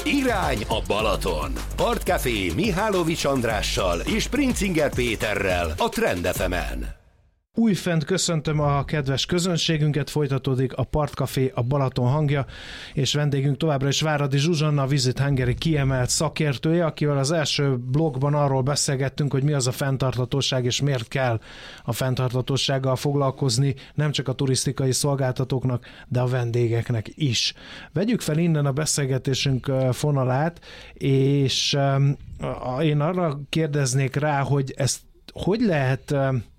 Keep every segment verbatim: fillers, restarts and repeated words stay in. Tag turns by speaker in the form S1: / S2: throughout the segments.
S1: Irány a Balaton. Partcafé Mihálovics Andrással és Princinger Péterrel a Trend ef emen.
S2: Újfent köszöntöm a kedves közönségünket, folytatódik a Partcafé, a Balaton hangja, és vendégünk továbbra is Váradi Zsuzsanna, a Visit Hungary kiemelt szakértője, akivel az első blogban arról beszélgettünk, hogy mi az a fenntarthatóság, és miért kell a fenntarthatósággal foglalkozni, nem csak a turisztikai szolgáltatóknak, de a vendégeknek is. Vegyük fel innen a beszélgetésünk fonalát, és én arra kérdeznék rá, hogy ezt hogy lehet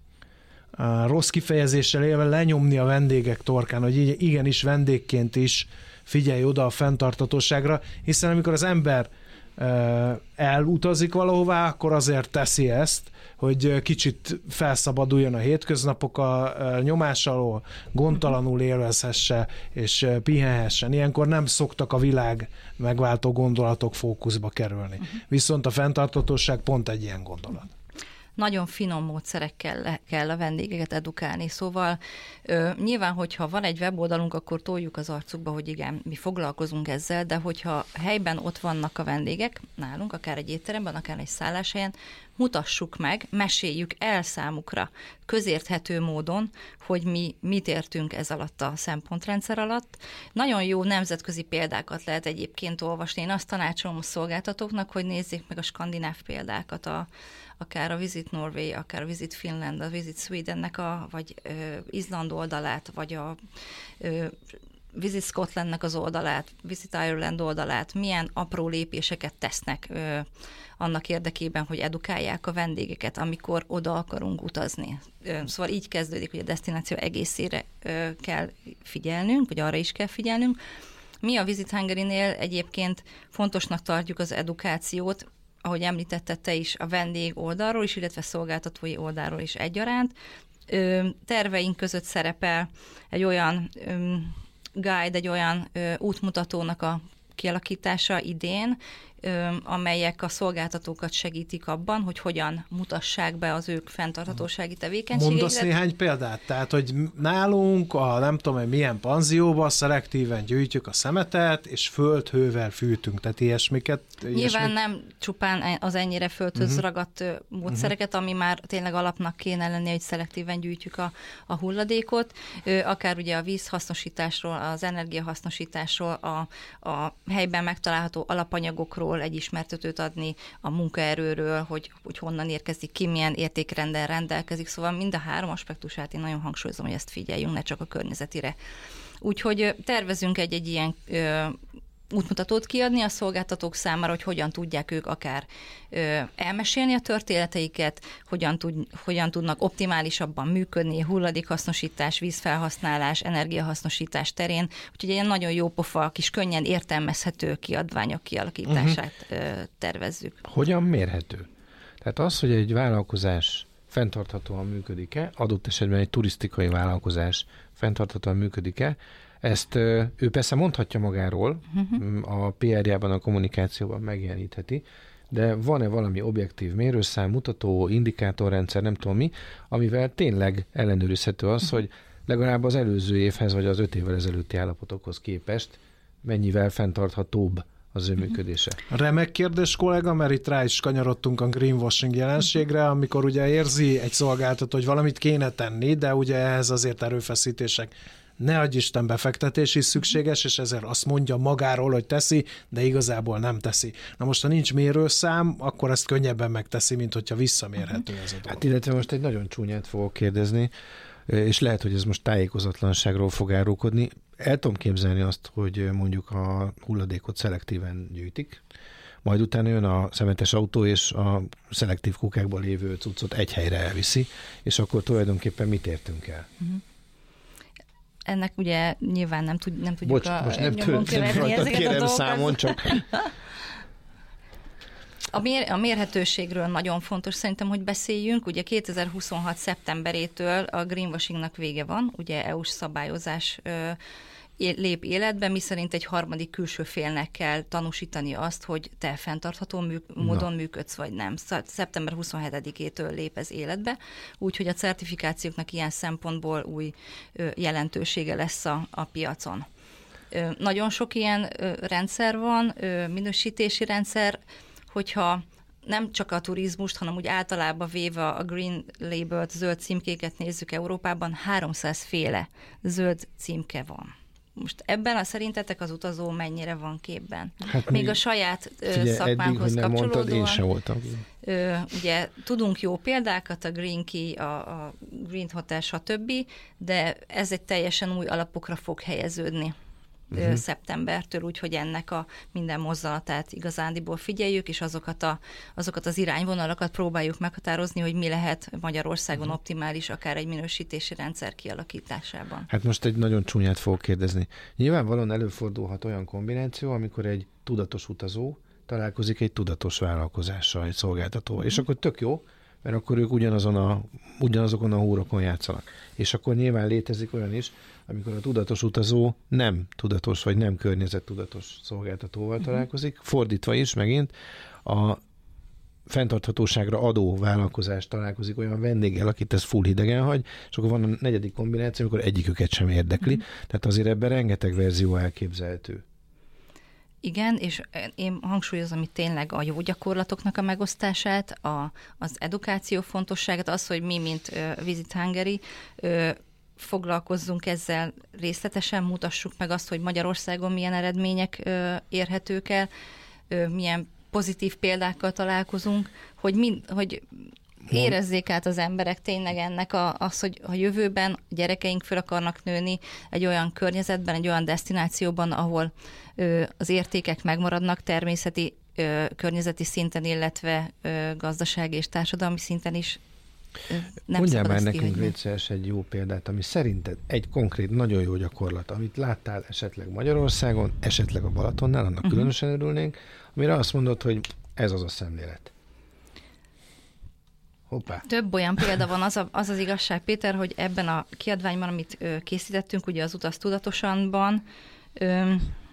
S2: a rossz kifejezéssel élve lenyomni a vendégek torkán, hogy igenis vendégként is figyelj oda a fenntarthatóságra, hiszen amikor az ember elutazik valahová, akkor azért teszi ezt, hogy kicsit felszabaduljon a hétköznapok a nyomás alól, gondtalanul élvezhesse és pihenhessen. Ilyenkor nem szoktak a világ megváltó gondolatok fókuszba kerülni. Viszont a fenntarthatóság pont egy ilyen gondolat.
S3: Nagyon finom módszerekkel kell a vendégeket edukálni, szóval ö, nyilván, hogyha van egy weboldalunk, akkor toljuk az arcukba, hogy igen, mi foglalkozunk ezzel, de hogyha helyben ott vannak a vendégek, nálunk, akár egy étteremben, akár egy szálláshelyen, mutassuk meg, meséljük el számukra közérthető módon, hogy mi mit értünk ez alatt a szempontrendszer alatt. Nagyon jó nemzetközi példákat lehet egyébként olvasni. Én azt tanácsolom a szolgáltatóknak, hogy nézzék meg a skandináv példákat, a, akár a Visit Norway, akár a Visit Finland, a Visit Swedennek, a, vagy ö, Izland oldalát, vagy a ö, Visit Scotlandnek az oldalát, Visit Ireland oldalát, milyen apró lépéseket tesznek ö, annak érdekében, hogy edukálják a vendégeket, amikor oda akarunk utazni. Ö, szóval így kezdődik, hogy a desztináció egészére ö, kell figyelnünk, vagy arra is kell figyelnünk. Mi a Visit Hungary-nél egyébként fontosnak tartjuk az edukációt, ahogy említetted te is, a vendég oldalról is, illetve szolgáltatói oldalról is egyaránt. Ö, terveink között szerepel egy olyan ö, guide, egy olyan ö, útmutatónak a kialakítása idén, ö, amelyek a szolgáltatókat segítik abban, hogy hogyan mutassák be az ők fenntarthatósági tevékenységeiket.
S2: Mondasz néhány példát? Tehát, hogy nálunk a nem tudom, hogy milyen panzióban szelektíven gyűjtjük a szemetet, és földhővel fűtünk, tehát ilyesmiket.
S3: Nyilván
S2: ilyesmik? Nem
S3: csupán az ennyire földhöz uh-huh. ragadt módszereket, ami már tényleg alapnak kéne lenni, hogy szelektíven gyűjtjük a, a hulladékot, akár ugye a vízhasznosításról, az energiahasznosításról, a, a helyben megtalálható alapanyagokról egy ismertetőt adni, a munkaerőről, hogy, hogy honnan érkezik ki, milyen értékrendel rendelkezik, szóval mind a három aspektusát én nagyon hangsúlyozom, hogy ezt figyeljünk, ne csak a környezetire. Úgyhogy tervezünk egy-egy ilyen ö, útmutatót kiadni a szolgáltatók számára, hogy hogyan tudják ők akár ö, elmesélni a történeteiket, hogyan, tud, hogyan tudnak optimálisabban működni, hulladékhasznosítás, vízfelhasználás, energiahasznosítás terén. Úgyhogy egy nagyon jó pofa, kis könnyen értelmezhető kiadványok kialakítását uh-huh. ö, tervezzük.
S4: Hogyan mérhető? Tehát az, hogy egy vállalkozás fenntarthatóan működik-e, adott esetben egy turisztikai vállalkozás fenntarthatóan működik-e, ezt ő persze mondhatja magáról, uh-huh. a pé er-jában, a kommunikációban megjelenítheti, de van-e valami objektív mérőszám, mutató, indikátorrendszer, nem tudom mi, amivel tényleg ellenőrizhető az, uh-huh. hogy legalább az előző évhez, vagy az öt évvel ezelőtti állapotokhoz képest mennyivel fenntarthatóbb az ő működése.
S2: Remek kérdés, kollega, mert itt rá is kanyarodtunk a greenwashing jelenségre, amikor ugye érzi egy szolgáltató, hogy valamit kéne tenni, de ugye ehhez azért erőfeszítések, ne adj Isten, befektetés is szükséges, és ezért azt mondja magáról, hogy teszi, de igazából nem teszi. Na most, ha nincs mérőszám, akkor ezt könnyebben megteszi, mint hogyha visszamérhető ez a dolog.
S4: Hát illetve most egy nagyon csúnyát fogok kérdezni, és lehet, hogy ez most tájékozatlanságról fog árulkodni. El tudom képzelni azt, hogy mondjuk a hulladékot szelektíven gyűjtik, majd utána jön a szemetes autó, és a szelektív kukákban lévő cuccot egy helyre elviszi, és akkor tulajdonképpen mit értünk el? Uh-huh.
S3: Ennek ugye nyilván nem, tud, nem tudjuk
S4: Bocs,
S3: a
S4: most nem
S3: nyomon követni ezeket
S4: kérem
S3: a dolgokat.
S4: számon, csak...
S3: A, mér, a mérhetőségről nagyon fontos szerintem, hogy beszéljünk. Ugye kétezer-huszonhat szeptemberétől a greenwashingnak vége van, ugye é u-s szabályozás ö, lép életbe, miszerint egy harmadik külső félnek kell tanúsítani azt, hogy te fenntartható mű, módon működsz, vagy nem. szeptember huszonhetedikétől lép ez életbe, úgyhogy a certifikációknak ilyen szempontból új ö, jelentősége lesz a, a piacon. Nagyon sok ilyen rendszer van, minősítési rendszer, hogyha nem csak a turizmust, hanem úgy általában véve a Green Label-t, zöld címkéket nézzük Európában, háromszáz féle zöld címke van. Most ebben a szerintetek az utazó mennyire van képben? Hát még, még a saját
S4: figyelj,
S3: szakmánkhoz
S4: eddig,
S3: kapcsolódóan.
S4: Mondtad, én sem voltam.
S3: Ugye tudunk jó példákat, a Green Key, a, a Green Hotel, stb., de ez egy teljesen új alapokra fog helyeződni. Uh-huh. szeptembertől, úgyhogy ennek a minden mozzalatát igazándiból figyeljük, és azokat, a, azokat az irányvonalakat próbáljuk meghatározni, hogy mi lehet Magyarországon uh-huh. optimális, akár egy minősítési rendszer kialakításában. Hát most egy nagyon csúnyát fogok kérdezni. Nyilvánvalóan előfordulhat olyan kombináció, amikor egy tudatos utazó találkozik egy tudatos vállalkozással, egy szolgáltatóval, uh-huh. és akkor tök jó, mert akkor ők ugyanazon a, ugyanazokon a húrokon játszanak. És akkor nyilván létezik olyan is, amikor a tudatos utazó nem tudatos, vagy nem környezettudatos szolgáltatóval uh-huh. találkozik. Fordítva is megint a fenntarthatóságra adó vállalkozás találkozik olyan vendéggel, akit ez full hidegen hagy, és akkor van a negyedik kombináció, amikor egyiküket sem érdekli. Uh-huh. Tehát azért ebben rengeteg verzió elképzelhető. Igen, és én hangsúlyozom itt tényleg a jó gyakorlatoknak a megosztását, a, az edukáció fontosságát, az, hogy mi, mint uh, Visit Hungary, uh, foglalkozzunk ezzel részletesen, mutassuk meg azt, hogy Magyarországon milyen eredmények uh, érhetők el, uh, milyen pozitív példákkal találkozunk, hogy, mind, hogy érezzék át az emberek tényleg ennek a, az, hogy a jövőben a gyerekeink föl akarnak nőni egy olyan környezetben, egy olyan desztinációban, ahol ö, az értékek megmaradnak természeti, ö, környezeti szinten, illetve ö, gazdasági és társadalmi szinten is. Ö, nem Mondjál már nekünk létszeres egy jó példát, ami szerinted egy konkrét, nagyon jó gyakorlat, amit láttál esetleg Magyarországon, esetleg a Balatonnál, annak uh-huh. különösen örülnénk, amire azt mondod, hogy ez az a szemlélet. Hoppá. Több olyan példa van, az, a, az az igazság, Péter, hogy ebben a kiadványban, amit ö, készítettünk, ugye az Utaz tudatosanban, ö,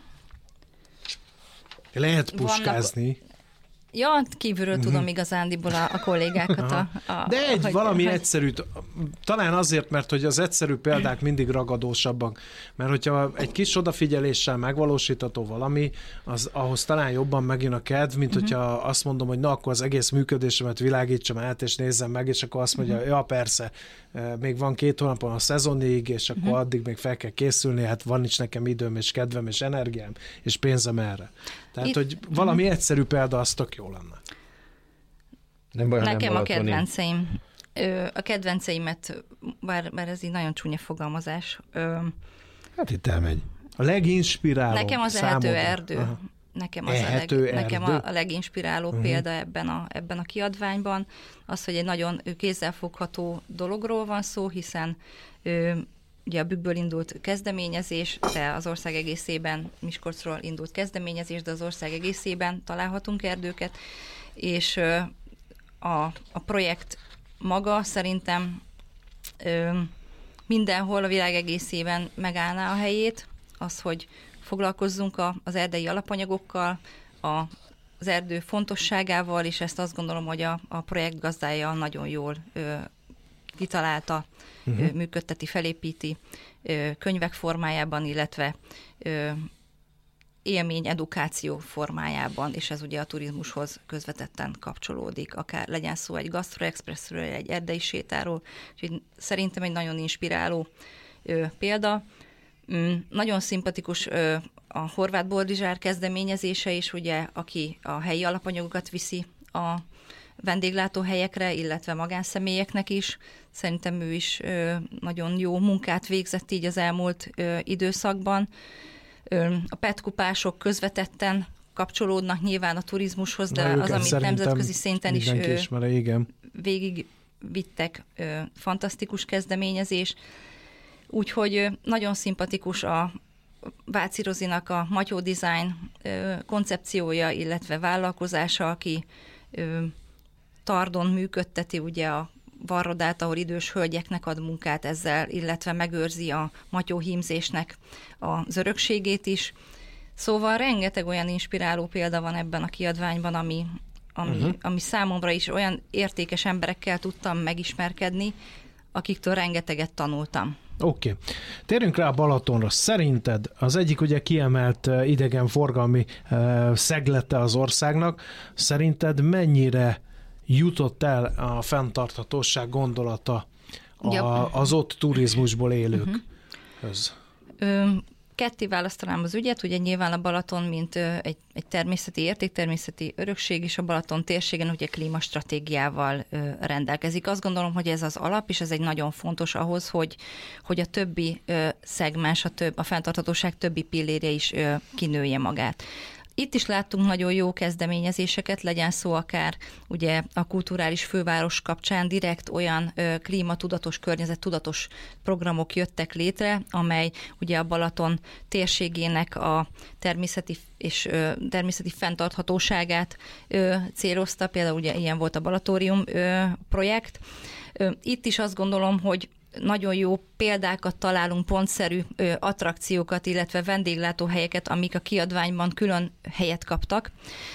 S3: lehet puskázni. Vannak, ja, kívülről tudom uh-huh. igazándiból a, a kollégákat. A, a,
S2: De egy
S3: hogy,
S2: valami
S3: hogy...
S2: egyszerű, talán azért, mert hogy az egyszerű példák mindig ragadósabbak, mert hogyha egy kis odafigyeléssel megvalósítható valami, az ahhoz talán jobban megjön a kedv, mint uh-huh. hogyha azt mondom, hogy na, akkor az egész működésemet világítsam át, és nézzem meg, és akkor azt mondja, uh-huh. ja persze, még van két hónapon a szezonig, és akkor uh-huh. addig még fel kell készülni, hát van is nekem időm, és kedvem, és energiám, és pénzem erre. Tehát, Itt, hogy valami uh-huh. egyszerű példa, az tök jó lenne. Nem baj,
S3: Nekem nem a kedvenceim. Ö, a kedvenceimet, bár, bár ez így nagyon csúnya fogalmazás. Ö,
S2: hát itt elmegy. A leginspiráló
S3: Nekem az
S2: számodra.
S3: Ehető erdő. Aha. Nekem, az
S2: Ehető
S3: a leg,
S2: erdő?
S3: nekem a, a leginspiráló uh-huh. példa ebben a, ebben a kiadványban. Az, hogy egy nagyon kézzelfogható dologról van szó, hiszen ö, ugye a Bükkből indult kezdeményezés, de az ország egészében, Miskolcról indult kezdeményezés, de az ország egészében találhatunk erdőket, és ö, a, a projekt maga szerintem ö, mindenhol a világ egészében megállná a helyét, az, hogy foglalkozzunk a, az erdei alapanyagokkal, a, az erdő fontosságával, és ezt azt gondolom, hogy a, a projekt gazdája nagyon jól ö, kitalálta, uh-huh. ö, működteti, felépíti ö, könyvek formájában, illetve ö, élmény, edukáció formájában, és ez ugye a turizmushoz közvetetten kapcsolódik, akár legyen szó egy GastroExpressről, egy erdei sétáról, úgyhogy szerintem egy nagyon inspiráló ö, példa. Mm, nagyon szimpatikus ö, a Horváth Boldizsár kezdeményezése is, ugye, aki a helyi alapanyagokat viszi a vendéglátóhelyekre, illetve magánszemélyeknek is. Szerintem ő is ö, nagyon jó munkát végzett így az elmúlt ö, időszakban. A pé é té-kupások közvetetten kapcsolódnak nyilván a turizmushoz, de az, amit nemzetközi szinten is
S2: ismeri, igen.
S3: végig vittek, fantasztikus kezdeményezés. Úgyhogy nagyon szimpatikus a Váci Rozinak a Matyó Design koncepciója, illetve vállalkozása, aki Tardon működteti ugye a varrodát, ahol idős hölgyeknek ad munkát ezzel, illetve megőrzi a matyóhímzésnek az örökségét is. Szóval rengeteg olyan inspiráló példa van ebben a kiadványban, ami, ami, uh-huh. ami számomra is olyan értékes emberekkel tudtam megismerkedni, akiktől rengeteget tanultam.
S2: Oké. Okay. Térjünk rá a Balatonra. Szerinted az egyik ugye kiemelt idegenforgalmi szeglete az országnak, szerinted mennyire jutott el a fenntarthatóság gondolata a, az ott turizmusból élőkhöz?
S3: Uh-huh. Ketté választanám az ügyet, ugye nyilván a Balaton, mint egy, egy természeti érték, természeti örökség, és a Balaton térségen ugye klímastratégiával rendelkezik. Azt gondolom, hogy ez az alap, és ez egy nagyon fontos ahhoz, hogy, hogy a többi szegmens, a, több, a fenntarthatóság többi pillérje is kinője magát. Itt is láttunk nagyon jó kezdeményezéseket, legyen szó akár ugye a kulturális főváros kapcsán direkt olyan ö, klímatudatos, környezettudatos programok jöttek létre, amely ugye a Balaton térségének a természeti és ö, természeti fenntarthatóságát ö, célozta, például ugye ilyen volt a Balatórium ö, projekt. Ö, itt is azt gondolom, hogy nagyon jó példákat találunk, pontszerű ö, attrakciókat, illetve vendéglátóhelyeket, amik a kiadványban külön helyet kaptak,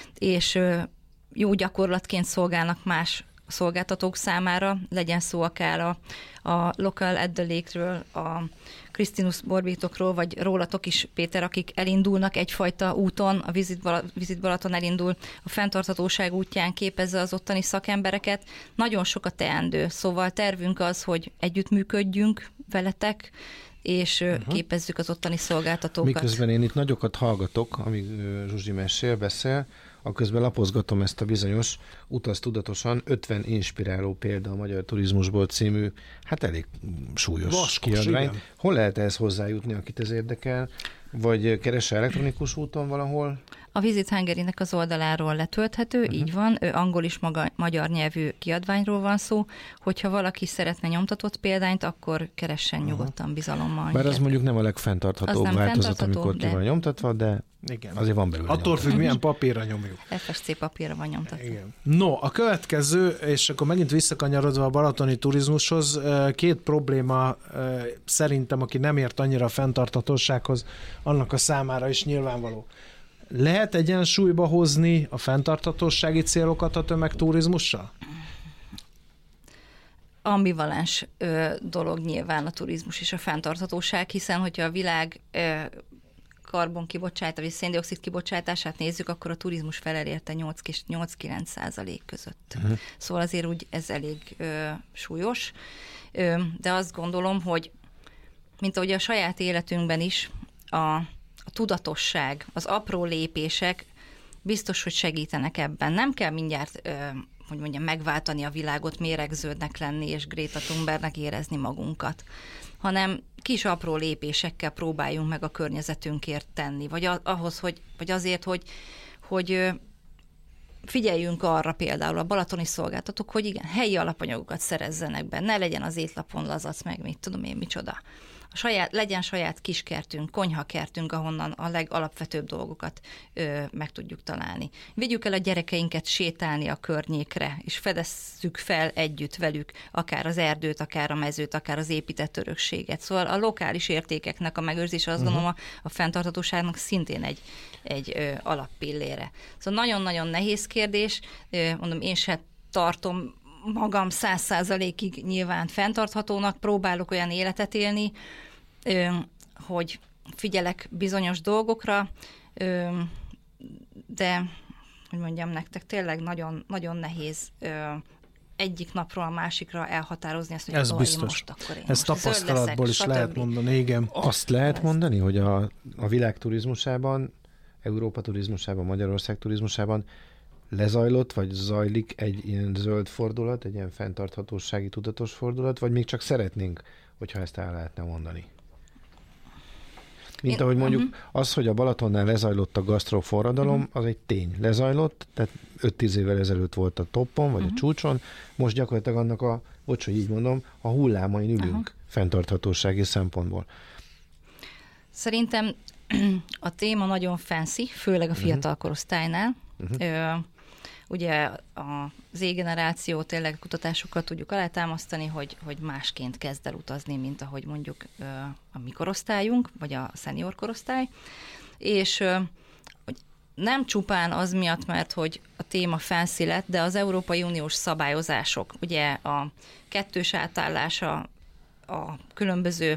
S3: és ö, jó gyakorlatként szolgálnak más szolgáltatók számára, legyen szó akár a, a Local at the Lake-ről, a Kristinus borbétokról, vagy rólatok is, Péter, akik elindulnak egyfajta úton, a Visit Balaton elindul a fenntarthatóság útján, képezze az ottani szakembereket. Nagyon sok a teendő, szóval tervünk az, hogy együttműködjünk veletek, és uh-huh. képezzük az ottani szolgáltatókat.
S4: Miközben én itt nagyokat hallgatok, amíg Zsuzsi mesél, beszél, aközben lapozgatom ezt a bizonyos Utaz tudatosan ötven inspiráló példa a magyar turizmusból című, hát elég súlyos
S2: Vaskos,
S4: kiadvány.
S2: igen.
S4: Hol lehet ehhez hozzájutni, akit ez érdekel? Vagy keresse elektronikus úton valahol?
S3: A Visit Hungary-nek az oldaláról letölthető, uh-huh. így van, ő angol és maga, magyar nyelvű kiadványról van szó, hogyha valaki szeretne nyomtatott példányt, akkor keressen uh-huh. nyugodtan bizalommal.
S4: Bár az mondjuk nem a legfenntarthatóbb
S3: nem
S4: változat, amikor ki
S3: de...
S4: van nyomtatva, de igen. Azért van belőle.
S2: Attól függ, milyen papírra nyomjuk.
S3: ef es cé papírra van nyomtatva.
S2: Igen. No, a következő, és akkor megint visszakanyarodva a balatoni turizmushoz, két probléma szerintem, aki nem ért annyira a fenntarthatósághoz, annak a számára is nyilvánvaló. Lehet egyensúlyba hozni a fenntarthatósági célokat a tömegturizmussal?
S3: Ambivalens ö, dolog nyilván a turizmus és a fenntarthatóság, hiszen hogyha a világ ö, karbonkibocsátás, vagy széndioxid kibocsátását nézzük, akkor a turizmus felelérte nyolc-kilenc százalék között. Uh-huh. Szóval azért úgy ez elég ö, súlyos, ö, de azt gondolom, hogy mint ahogy a saját életünkben is, a a tudatosság, az apró lépések biztos, hogy segítenek ebben. Nem kell mindjárt, ö, hogy mondjam, megváltani a világot, méregződnek lenni, és Greta Thunbergnek érezni magunkat, hanem kis apró lépésekkel próbáljunk meg a környezetünkért tenni, vagy ahhoz, hogy, vagy azért, hogy, hogy ö, figyeljünk arra például a balatoni szolgáltatók, hogy igen, helyi alapanyagokat szerezzenek be, ne legyen az étlapon lazac, meg mit tudom én, micsoda. A saját, legyen saját kiskertünk, konyhakertünk, ahonnan a legalapvetőbb dolgokat ö, meg tudjuk találni. Vigyük el a gyerekeinket sétálni a környékre, és fedezzük fel együtt velük akár az erdőt, akár a mezőt, akár az épített örökséget. Szóval a lokális értékeknek a megőrzése, azt uh-huh. gondolom, a, a fenntarthatóságnak szintén egy, egy ö, alappillére. Szóval nagyon-nagyon nehéz kérdés, ö, mondom, én se tartom magam száz százalékig nyilván fenntarthatónak, próbálok olyan életet élni, hogy figyelek bizonyos dolgokra, de, hogy mondjam nektek, tényleg nagyon, nagyon nehéz egyik napról a másikra elhatározni azt, hogy
S2: ez
S3: ó,
S2: biztos.
S3: most akkor én
S2: ezt
S3: most
S2: tapasztalatból is
S3: stb.
S2: Lehet mondani, igen.
S4: Azt lehet mondani, hogy a, a világ turizmusában, Európa turizmusában, Magyarország turizmusában lezajlott, vagy zajlik egy ilyen zöld fordulat, egy ilyen fenntarthatósági tudatos fordulat, vagy még csak szeretnénk, hogyha ezt el lehetne mondani? Mint Én, ahogy mondjuk uh-huh. az, hogy a Balatonnál lezajlott a gasztroforradalom, uh-huh. az egy tény. Lezajlott, tehát öt-tíz évvel ezelőtt volt a toppon, vagy uh-huh. a csúcson, most gyakorlatilag annak a, bocs, hogy így mondom, a hullámain ülünk uh-huh. fenntarthatósági szempontból.
S3: Szerintem a téma nagyon fancy, főleg a fiatal korosztálynál. Uh-huh. Ö, ugye a Z-generáció tényleg kutatásokkal tudjuk alátámasztani, hogy, hogy másként kezd el utazni, mint ahogy mondjuk ö, a mi korosztályunk, vagy a szenior korosztály. És ö, hogy nem csupán az miatt, mert hogy a téma fancy lett, de az Európai Uniós szabályozások, ugye a kettős átállása a különböző,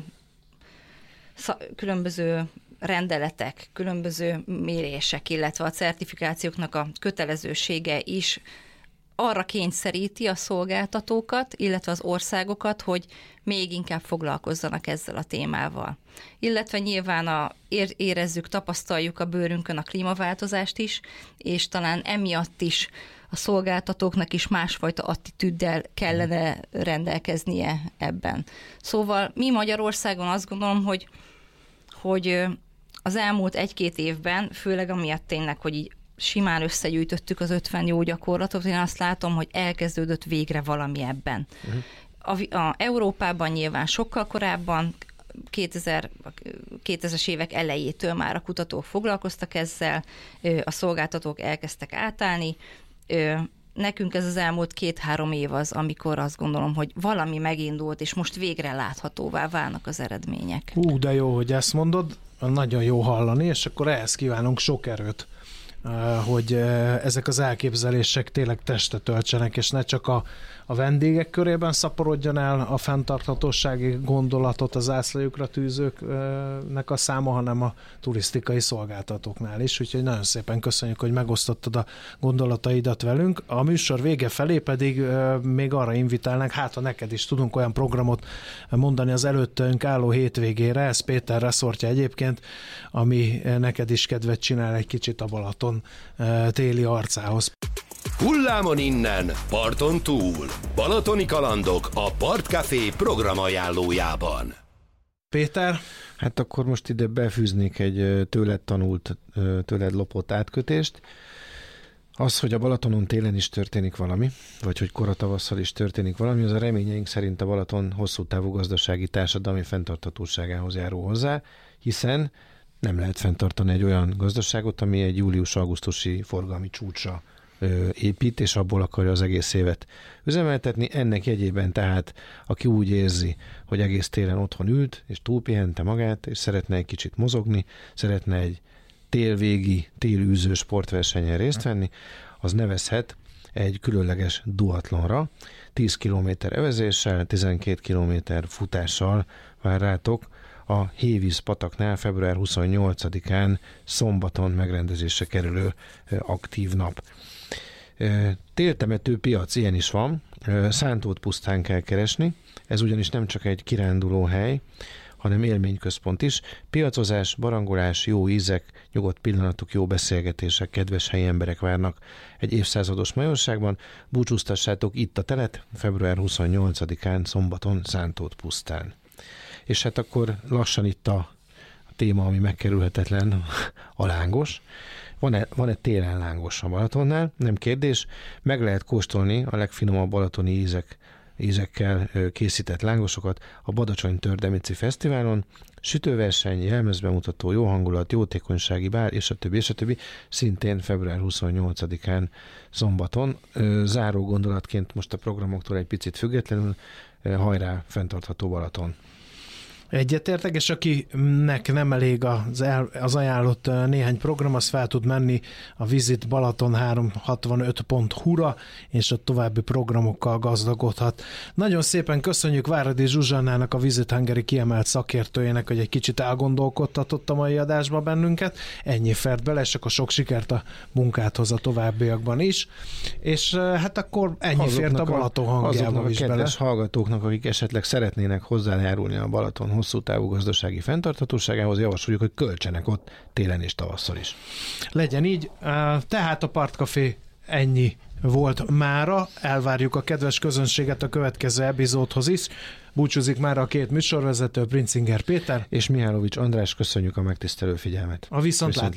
S3: különböző rendeletek, különböző mérések, illetve a certifikációknak a kötelezősége is arra kényszeríti a szolgáltatókat, illetve az országokat, hogy még inkább foglalkozzanak ezzel a témával. Illetve nyilván a, érezzük, tapasztaljuk a bőrünkön a klímaváltozást is, és talán emiatt is a szolgáltatóknak is másfajta attitűddel kellene rendelkeznie ebben. Szóval mi Magyarországon azt gondolom, hogy, hogy az elmúlt egy-két évben, főleg amiatt tényleg, hogy így simán összegyűjtöttük az ötven jó gyakorlatot, én azt látom, hogy elkezdődött végre valami ebben. Uh-huh. A, a Európában nyilván sokkal korábban, kétezres évek elejétől már a kutatók foglalkoztak ezzel, a szolgáltatók elkezdtek átállni. Nekünk ez az elmúlt két-három év az, amikor azt gondolom, hogy valami megindult, és most végre láthatóvá válnak az eredmények.
S2: Hú, de jó, hogy ezt mondod, nagyon jó hallani, és akkor ehhez kívánunk sok erőt, hogy ezek az elképzelések tényleg testet öltsenek, és ne csak a, a vendégek körében szaporodjon el a fenntarthatósági gondolatot az zászlajukra tűzőknek a száma, hanem a turisztikai szolgáltatóknál is. Úgyhogy nagyon szépen köszönjük, hogy megosztottad a gondolataidat velünk. A műsor vége felé pedig még arra invitálnánk, hát ha neked is tudunk olyan programot mondani az előttünk álló hétvégére, ez Péter reszortja egyébként, ami neked is kedvet csinál egy kicsit a Balaton téli arcához.
S1: Hullámon innen, parton túl. Balatoni kalandok a Partcafé programajánlójában.
S2: Péter?
S4: Hát akkor most ide befűznék egy tőled tanult, tőled lopott átkötést. Az, hogy a Balatonon télen is történik valami, vagy hogy koratavasszal is történik valami, az a reményeink szerint a Balaton hosszú távú gazdasági társadalmi fenntarthatóságához járul hozzá, hiszen nem lehet fenntartani egy olyan gazdaságot, ami egy július-augusztusi forgalmi csúcsra ö, épít, és abból akarja az egész évet üzemeltetni. Ennek jegyében tehát, aki úgy érzi, hogy egész télen otthon ült, és túlpihente magát, és szeretne egy kicsit mozogni, szeretne egy télvégi, télűző sportversenyen részt venni, az nevezhet egy különleges duatlonra, tíz kilométer evezéssel, tizenkét kilométer futással vár rátok a Hévíz pataknál február huszonnyolcadikán szombaton megrendezésre kerülő aktív nap. Téltemető piac, ilyen is van, Szántót pusztán kell keresni, ez ugyanis nem csak egy kiránduló hely, hanem élményközpont is. Piacozás, barangolás, jó ízek, nyugodt pillanatok, jó beszélgetések, kedves helyi emberek várnak egy évszázados majorságban. Búcsúztassátok itt a telet, február huszonnyolcadikán szombaton Szántót pusztán. És hát akkor lassan itt a, a téma, ami megkerülhetetlen, a lángos. Van-e, van-e télen lángos a Balatonnál? Nem kérdés. Meg lehet kóstolni a legfinomabb balatoni ízek, ízekkel készített lángosokat a Badacsony Tördemici Fesztiválon. Sütőverseny, jelmezbemutató, jó hangulat, jótékonysági bál, és a többi, és a többi. Szintén február huszonnyolcadikán szombaton. Záró gondolatként most a programoktól egy picit függetlenül, hajrá, fenntartható Balaton!
S2: Egyetértek, és akinek nem elég az, el, az ajánlott néhány program, az fel tud menni a Visit Balaton háromszázhatvanöt pont hu-ra, és ott további programokkal gazdagodhat. Nagyon szépen köszönjük Váradi Zsuzsannának, a Visit Hungary kiemelt szakértőjének, hogy egy kicsit elgondolkodtatott a mai adásba bennünket. Ennyi fért bele, és akkor sok sikert a munkádhoz a továbbiakban is. És hát akkor ennyi azoknak fért a Balaton hangjába is bele. Azoknak a kedves
S4: hallgatóknak, akik esetleg szeretnének hozzájárulni a Balaton hosszú távú gazdasági fenntarthatóságához, javasoljuk, hogy költsenek ott télen és tavasszal is.
S2: Legyen így. Tehát a Partcafé ennyi volt mára. Elvárjuk a kedves közönséget a következő epizódhoz is. Búcsúzik már a két műsorvezető, Princinger Péter
S4: és Mihálovics András. Köszönjük a megtisztelő figyelmet.
S2: A viszontlátásra.